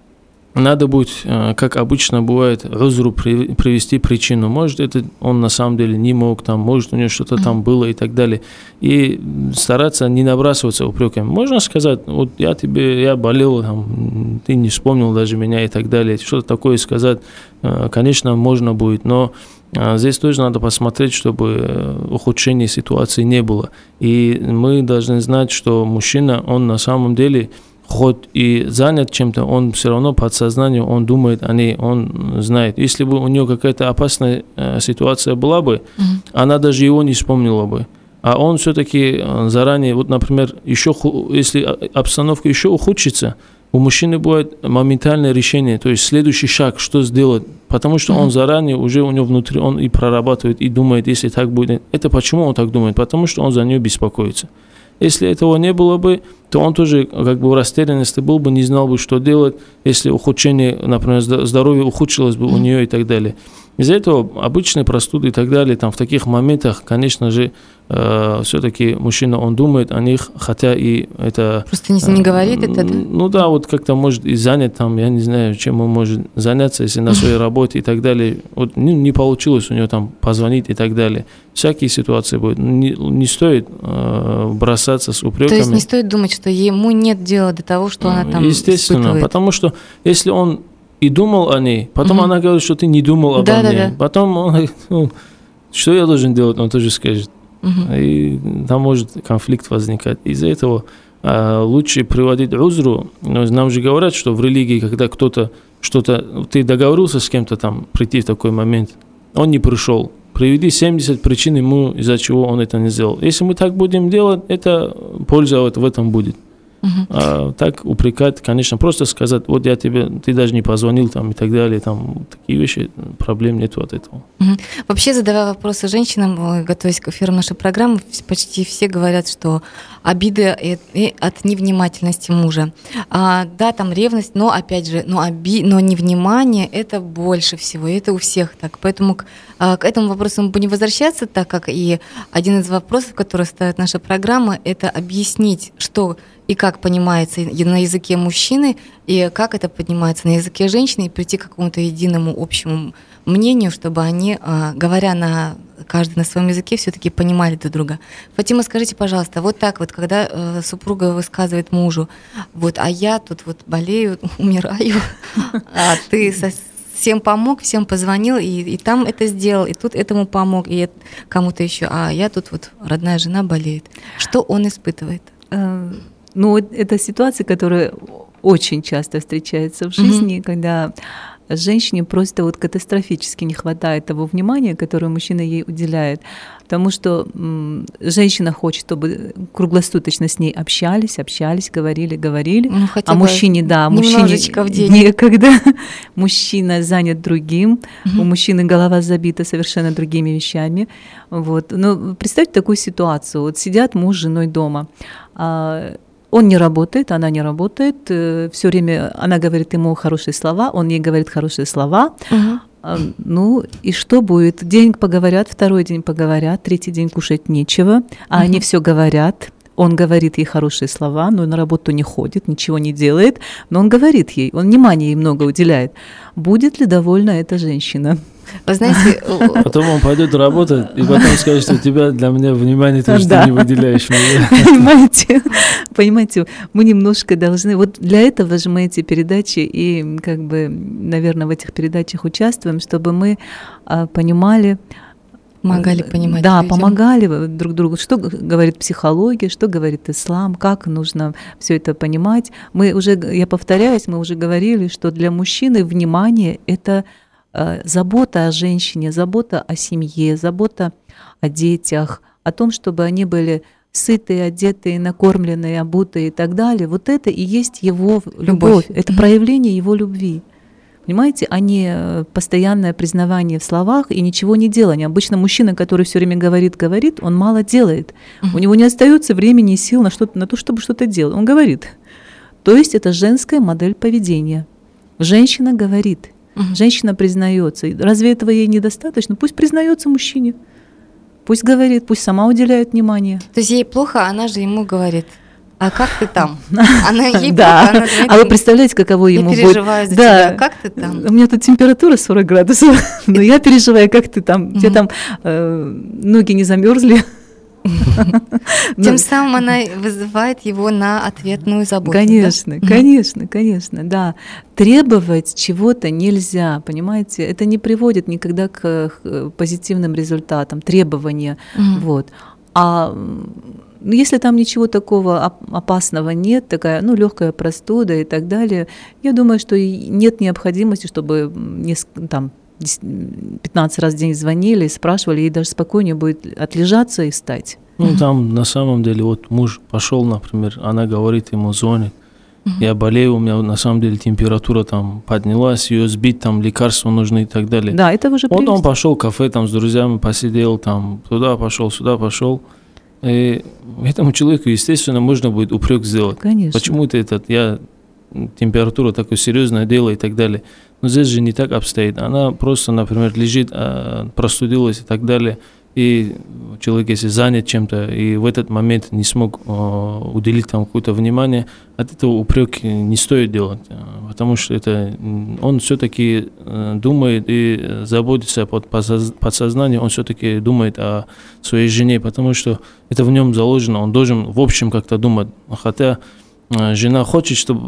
надо будет, как обычно бывает, узру привести причину. Может, это он на самом деле не мог, там, может, у него что-то там было и так далее. И стараться не набрасываться упреками. Можно сказать: вот я тебе, я болел, там, ты не вспомнил даже меня и так далее. Что-то такое сказать, конечно, можно будет, но здесь тоже надо посмотреть, чтобы ухудшения ситуации не было. И мы должны знать, что мужчина, он на самом деле, хоть и занят чем-то, он все равно подсознанию, он думает о ней, он знает. Если бы у него какая-то опасная ситуация была бы, mm-hmm. она даже его не вспомнила бы. А он все-таки заранее, вот, например, еще, если обстановка еще ухудшится, у мужчины будет моментальное решение, то есть следующий шаг, что сделать, потому что mm-hmm. он заранее уже у него внутри, он и прорабатывает, и думает, если так будет. Это почему он так думает? Потому что он за нее беспокоится. Если этого не было бы, то он тоже как бы в растерянности был бы, не знал бы, что делать, если ухудшение, например, здоровье ухудшилось бы mm-hmm. у нее и так далее. Из-за этого обычные простуды и так далее, там в таких моментах, конечно же, э, все-таки мужчина, он думает о них, хотя и это... Просто не, не говорит э, это, да? Ну да, вот как-то может и занят там, я не знаю, чем он может заняться, если на своей работе и так далее. Вот не, не получилось у него там позвонить и так далее. Всякие ситуации будут. Не, не стоит э, бросаться с упреками. То есть не стоит думать, что ему нет дела до того, что она там Естественно, испытывает. Потому что если он и думал о ней, потом угу. она говорит, что ты не думал обо да, мне. Да, да. Потом он говорит: ну, что я должен делать, он тоже скажет. Угу. И там может конфликт возникать. Из-за этого а, лучше приводить узру. Нам же говорят, что в религии, когда кто-то что-то, ты договорился с кем-то там прийти в такой момент, он не пришел. Приведи семьдесят причин ему, из-за чего он это не сделал. Если мы так будем делать, это польза вот в этом будет. Uh-huh. А так упрекать, конечно, просто сказать: вот я тебе, ты даже не позвонил там и так далее, там такие вещи, проблем нету от этого. Uh-huh. Вообще, задавая вопросы женщинам, готовясь к эфиру нашей программы, почти все говорят, что обиды от невнимательности мужа. А, да, там ревность, но опять же, но, оби... но невнимание — это больше всего, и это у всех так. Поэтому к, к этому вопросу мы будем возвращаться, так как и один из вопросов, который ставит наша программа, это объяснить, что и как понимается на языке мужчины, и как это понимается на языке женщины, и прийти к какому-то единому общему мнению, чтобы они, говоря на каждый на своем языке, все-таки понимали друг друга. Фатима, скажите, пожалуйста, вот так вот, когда супруга высказывает мужу: вот, а я тут вот болею, умираю, а ты всем помог, всем позвонил, и, и там это сделал, и тут этому помог, и кому-то еще, а я тут вот родная жена болеет. Что он испытывает? Ну, это ситуация, которая очень часто встречается в жизни, mm-hmm. когда женщине просто вот катастрофически не хватает того внимания, которое мужчина ей уделяет, потому что м, женщина хочет, чтобы круглосуточно с ней общались, общались, говорили, говорили, ну, а мужчине, да, мужчине некогда, мужчина занят другим, mm-hmm. у мужчины голова забита совершенно другими вещами, вот. Но представьте такую ситуацию: вот сидят муж с женой дома, а, Он не работает, она не работает, все время она говорит ему хорошие слова, он ей говорит хорошие слова. Угу. Ну и что будет? День поговорят, второй день поговорят, третий день кушать нечего, а угу. они все говорят. Он говорит ей хорошие слова, но на работу не ходит, ничего не делает, но он говорит ей, он внимания ей много уделяет. Будет ли довольна эта женщина? Вы знаете... Потом он пойдет работать и потом скажет, что тебя для меня внимание тоже да. ты не выделяешь. Понимаете? Понимаете, мы немножко должны... Вот для этого же мы эти передачи и, как бы, наверное, в этих передачах участвуем, чтобы мы а, понимали... Помогали понимать. Да, людям. помогали друг другу. Что говорит психология, что говорит ислам, как нужно все это понимать. Мы уже, я повторяюсь, мы уже говорили, что для мужчины внимание – это э, забота о женщине, забота о семье, забота о детях, о том, чтобы они были сытые, одетые, накормленные, обутые и так далее. Вот это и есть его любовь. любовь. Это проявление его любви. Понимаете, а не постоянное признавание в словах и ничего не делание. Обычно мужчина, который все время говорит, говорит, он мало делает. Uh-huh. У него не остается времени и сил на, что-то, на то, чтобы что-то делать. Он говорит. То есть это женская модель поведения. Женщина говорит, uh-huh. женщина признается. Разве этого ей недостаточно? Пусть признается мужчине. Пусть говорит, пусть сама уделяет внимание. То есть ей плохо, она же ему говорит. А как ты там? Она ей да. плохо, она говорит, а вы представляете, каково ему будет? Я переживаю за да. тебя. Как ты там? У меня тут температура сорок градусов, но я переживаю, как ты там. У тебя там э, ноги не замерзли? Тем самым она вызывает его на ответную заботу. Конечно, конечно, конечно, да. Требовать чего-то нельзя, понимаете? Это не приводит никогда к позитивным результатам, требования. Вот. А если там ничего такого опасного нет, такая, ну, легкая простуда и так далее, я думаю, что нет необходимости, чтобы несколько, там, пятнадцать раз в день звонили и спрашивали, ей даже спокойнее будет отлежаться и встать. Ну, там на самом деле, вот муж пошел, например, она говорит ему, звонит, я болею, у меня на самом деле температура там поднялась, ее сбить, там лекарства нужны и так далее. Да, это уже вот он пошел в кафе, там с друзьями посидел, там туда пошел, сюда пошел. И этому человеку, естественно, можно будет упрек сделать. Конечно. Почему ты этот, я температура такое серьезное дело и так далее. Но здесь же не так обстоит. Она просто, например, лежит, простудилась и так далее. И человек, если занят чем-то, и в этот момент не смог э, уделить там какое-то внимание, от этого упрек не стоит делать, потому что это он все-таки э, думает и заботится под подсознанием, он все-таки думает о своей жене, потому что это в нем заложено, он должен в общем как-то думать. Хотя э, жена хочет, чтобы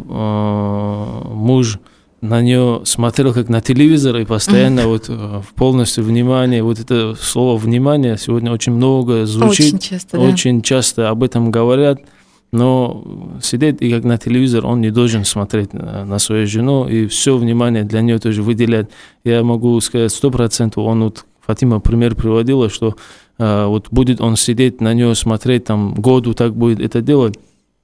э, муж на нее смотрел как на телевизор и постоянно mm-hmm. вот в полностью внимание, вот это слово «внимание» сегодня очень много звучит, очень часто, очень да. часто об этом говорят, но сидеть и как на телевизор он не должен смотреть на, на свою жену и все внимание для нее тоже выделять. Я могу сказать сто процентов, он вот, Фатима пример приводила, что а, вот будет он сидеть на нее смотреть, там году так будет это делать.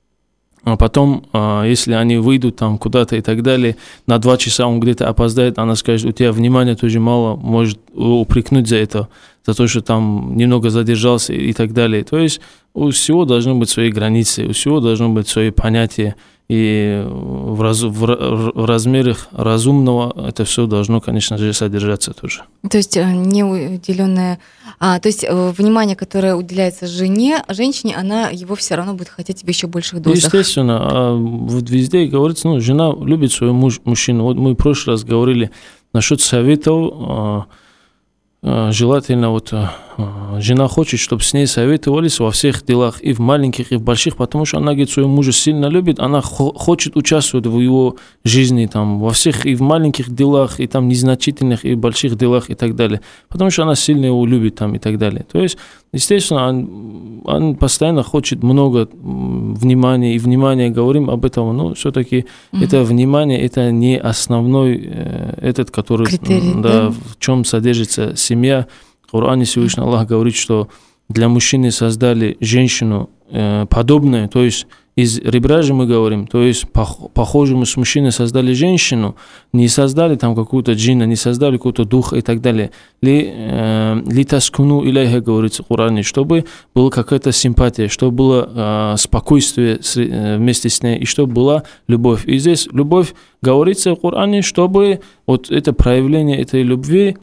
А потом, если они выйдут там куда-то и так далее, на два часа он где-то опоздает, она скажет, у тебя внимания тоже мало, может упрекнуть за это, за то, что там немного задержался и так далее. То есть у всего должны быть свои границы, у всего должно быть свои понятия, и в, раз, в, в размерах разумного это все должно, конечно же, содержаться тоже. То есть не уделенное, а, то есть внимание, которое уделяется жене, женщине, она его все равно будет хотеть в еще больших дозах. Естественно, а вот везде говорится, ну, жена любит своего муж, мужчину. Вот мы в прошлый раз говорили насчет советов. Желательно вот жена хочет, чтобы с ней советовались во всех делах, и в маленьких, и в больших, потому что она, говорит, своего мужа сильно любит, она хочет участвовать в его жизни, там, во всех и в маленьких делах, и там незначительных, и в больших делах, и так далее, потому что она сильно его любит, там, и так далее. То есть, естественно, он, он постоянно хочет много внимания, и внимания, говорим об этом, но все-таки mm-hmm. это внимание, это не основной э, этот, который, критерий, да, да? в чем содержится семья. В Коране Всевышний Аллах говорит, что для мужчины создали женщину э, подобное, то есть из ребра же мы говорим, то есть пох, похоже мы с мужчиной создали женщину, не создали там какую-то джинна, не создали какой-то дух и так далее. Ли, э, ли таскуну иляйха говорится в Коране, чтобы была какая-то симпатия, чтобы было э, спокойствие с, э, вместе с ней, и чтобы была любовь. И здесь любовь говорится в Коране, чтобы вот это проявление этой любви,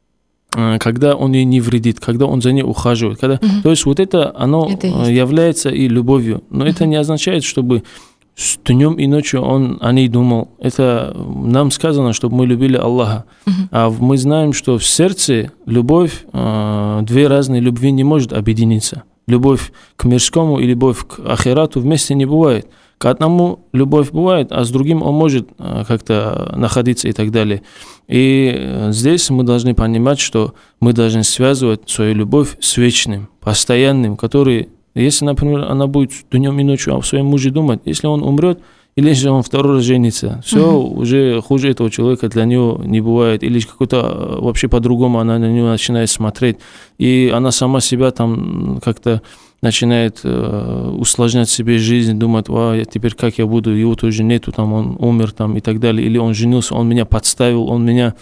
когда он ей не вредит, когда он за ней ухаживает. Когда... Uh-huh. То есть вот это, оно это является и любовью. Но uh-huh. это не означает, чтобы днем и ночью он о ней думал. Это нам сказано, чтобы мы любили Аллаха. Uh-huh. А мы знаем, что в сердце любовь, две разные любви не может объединиться. Любовь к мирскому и любовь к ахирату вместе не бывает. К одному любовь бывает, а с другим он может как-то находиться и так далее. И здесь мы должны понимать, что мы должны связывать свою любовь с вечным, постоянным, который, если, например, она будет днем и ночью о своем муже думать, если он умрет, или если он второй раз женится, все, uh-huh. уже хуже этого человека для него не бывает, или какой-то вообще по-другому она на него начинает смотреть, и она сама себя там как-то начинает э, усложнять себе жизнь, думать, а теперь как я буду, его тоже нету, там он умер там и так далее, или он женился, он меня подставил, он меня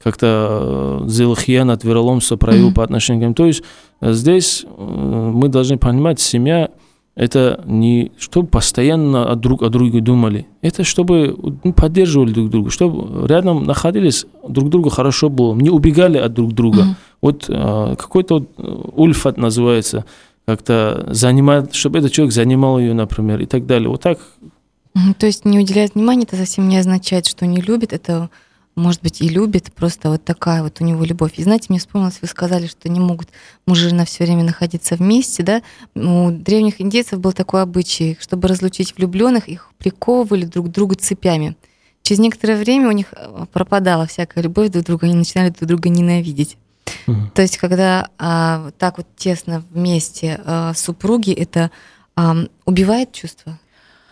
как-то сделал хиянат, вероломство проявил mm-hmm. по отношению к ним. То есть здесь э, мы должны понимать, семья это не чтобы постоянно друг о друге думали, это чтобы ну, поддерживали друг друга, чтобы рядом находились, друг другу хорошо было, не убегали от друг друга. Mm-hmm. Вот э, какой-то вот, ульфат называется, как-то занимать, чтобы этот человек занимал ее, например, и так далее. Вот так. То есть не уделяет внимания, это совсем не означает, что не любит. Это, может быть, и любит, просто вот такая вот у него любовь. И знаете, мне вспомнилось, вы сказали, что не могут муж и жена все время находиться вместе, да? У древних индейцев был такой обычай, чтобы разлучить влюбленных, их приковывали друг к другу цепями. Через некоторое время у них пропадала всякая любовь друг к другу, они начинали друг друга ненавидеть. Uh-huh. То есть, когда а, так вот тесно вместе а, супруги, это а, убивает чувства?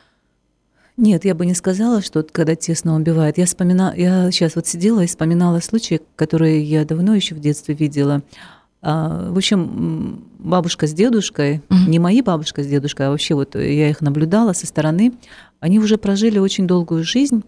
Нет, я бы не сказала, что когда тесно убивает. Я вспоминала, я сейчас вот сидела и вспоминала случаи, которые я давно еще в детстве видела. А, в общем, бабушка с дедушкой, uh-huh. не мои бабушка с дедушкой, а вообще вот я их наблюдала со стороны, они уже прожили очень долгую жизнь.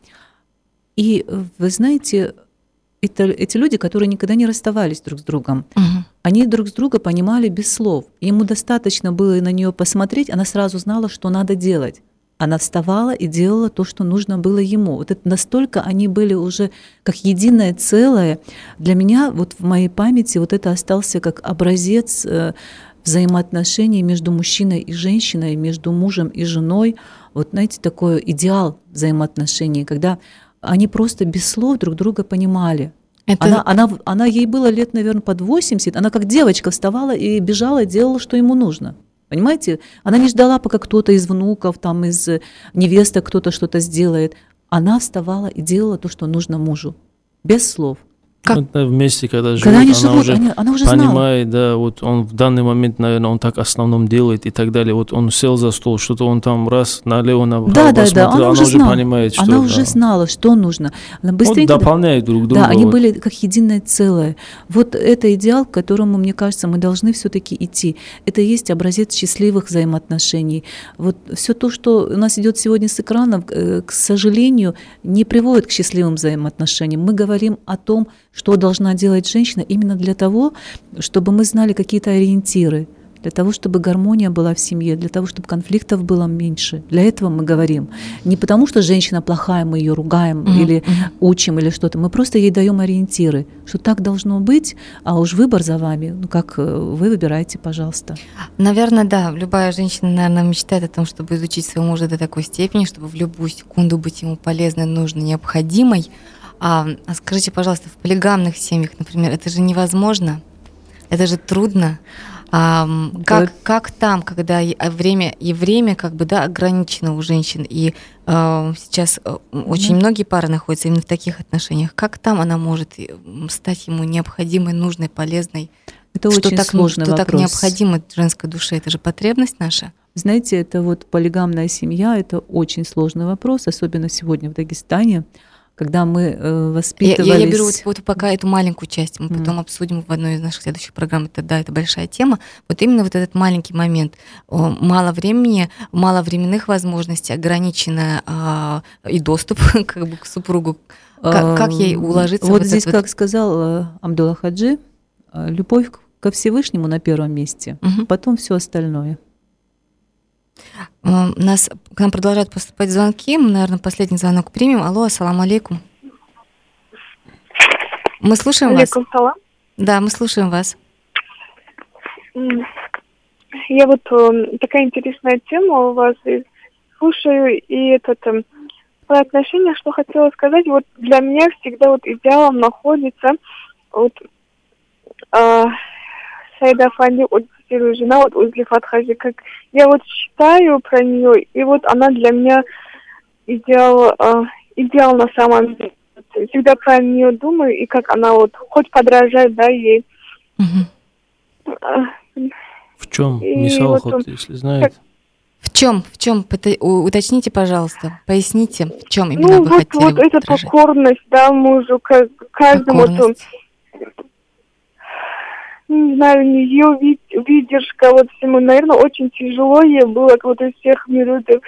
И вы знаете, это эти люди, которые никогда не расставались друг с другом. Uh-huh. Они друг с друга понимали без слов. Ему достаточно было на нее посмотреть, она сразу знала, что надо делать. Она вставала и делала то, что нужно было ему. Вот это настолько они были уже как единое целое. Для меня вот в моей памяти вот это остался как образец взаимоотношений между мужчиной и женщиной, между мужем и женой. Вот знаете, такой идеал взаимоотношений, когда они просто без слов друг друга понимали. Это... Она, она, она, ей было лет, наверное, под восемьдесят. Она как девочка вставала и бежала, и делала, что ему нужно. Понимаете? Она не ждала, пока кто-то из внуков, там, из невесток кто-то что-то сделает. Она вставала и делала то, что нужно мужу. Без слов. Как? Это вместе, когда живут, когда они она, живут уже они, она уже понимает, знала. Да, вот он в данный момент, наверное, он так в основном делает и так далее. Вот он сел за стол, что-то он там раз налево, направо да, да, смотрел, да, она, она уже, уже знала. понимает, что... Она да. уже знала, что нужно. Она быстренько... Вот дополняют друг друга. Да, они вот. были как единое целое. Вот это идеал, к которому, мне кажется, мы должны все-таки идти. Это и есть образец счастливых взаимоотношений. Вот все то, что у нас идет сегодня с экранов, к сожалению, не приводит к счастливым взаимоотношениям. Мы говорим о том, что должна делать женщина именно для того, чтобы мы знали какие-то ориентиры, для того, чтобы гармония была в семье, для того, чтобы конфликтов было меньше. Для этого мы говорим. Не потому, что женщина плохая, мы ее ругаем mm-hmm. или учим, или что-то. Мы просто ей даем ориентиры, что так должно быть, а уж выбор за вами. Ну, как вы выбираете, пожалуйста. Наверное, да. Любая женщина, наверное, мечтает о том, чтобы изучить своего мужа до такой степени, чтобы в любую секунду быть ему полезной, нужной, необходимой. А, а скажите, пожалуйста, в полигамных семьях, например, это же невозможно, это же трудно. А, как, как там, когда и время, и время как бы, да, ограничено у женщин, и а, сейчас очень mm-hmm. многие пары находятся именно в таких отношениях, как там она может стать ему необходимой, нужной, полезной? Это что очень так, сложный что вопрос. так необходимо женской душе? Это же потребность наша. Знаете, это вот полигамная семья, это очень сложный вопрос, особенно сегодня в Дагестане, когда мы э, Я, воспитывались... я, я беру вот, вот пока эту маленькую часть, мы потом mm. обсудим в одной из наших следующих программ, это, да, это большая тема. Вот именно вот этот маленький момент. Мало времени, мало временных возможностей, ограниченный а, и доступ как бы к супругу. Как, как ей уложиться вот в здесь, этот как вот... сказал Абдулла Хаджи, любовь ко Всевышнему на первом месте, mm-hmm. потом все остальное. У нас, к нам продолжают поступать звонки. Мы, наверное, последний звонок примем. Алло, ассаламу алейкум. Мы слушаем Алейкум вас. салам. Да, мы слушаем вас. Я вот э, такая интересная тема у вас. И слушаю, и этот э, про отношения, что хотела сказать. Вот для меня всегда вот идеалом находится вот э, Саида Афанди, вот, жена вот Узлифат Хаджи, как я вот читаю про нее, и вот она для меня идеал, э, идеал на самом деле. Всегда про нее думаю, и как она вот хоть подражает, да, ей. Угу. В чем? И Мисал, вот хоть, он, если знает. В чем? В чем? Уточните, пожалуйста, поясните, в чем именно ну, вы вот, хотели вот эта подражать? покорность, да, мужу, каждому, вот, не знаю, ее выдержка, вот всему, наверное, очень тяжело ей было вот из всех миров э,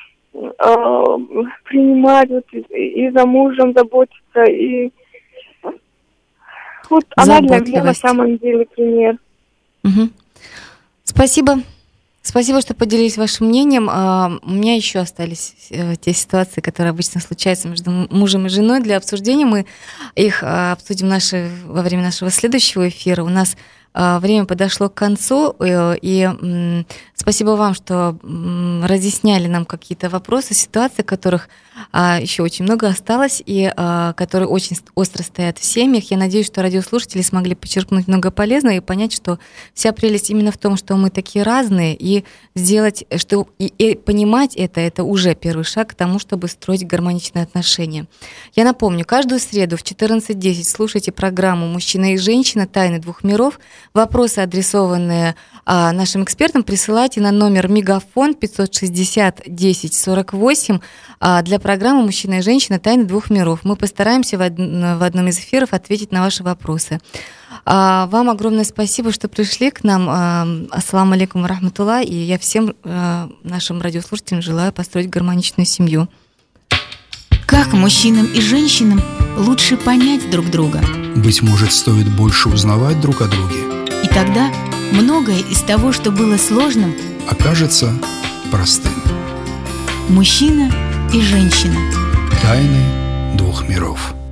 принимать, вот, и, и за мужем заботиться, и вот она для меня на самом деле пример. Угу. Спасибо. Спасибо, что поделились вашим мнением. У меня еще остались те ситуации, которые обычно случаются между мужем и женой. Для обсуждения мы их обсудим наши, во время нашего следующего эфира. У нас время подошло к концу, и спасибо вам, что разъясняли нам какие-то вопросы, ситуации, которых еще очень много осталось, и которые очень остро стоят в семьях. Я надеюсь, что радиослушатели смогли подчеркнуть много полезного и понять, что вся прелесть именно в том, что мы такие разные, и сделать, что и, и понимать это, это уже первый шаг к тому, чтобы строить гармоничные отношения. Я напомню, каждую среду в четырнадцать десять слушайте программу «Мужчина и женщина. Тайны двух миров». Вопросы, адресованные а, нашим экспертам, присылайте на номер Мегафон пятьсот шестьдесят десять сорок восемь а, для программы «Мужчина и женщина. Тайны двух миров». Мы постараемся в, од... в одном из эфиров ответить на ваши вопросы. А, вам огромное спасибо, что пришли к нам. А, ассаламу алейкум ва рахматуллах. И я всем а, нашим радиослушателям желаю построить гармоничную семью. Как мужчинам и женщинам лучше понять друг друга? Быть может, стоит больше узнавать друг о друге. И тогда многое из того, что было сложным, окажется простым. Мужчина и женщина. Тайны двух миров.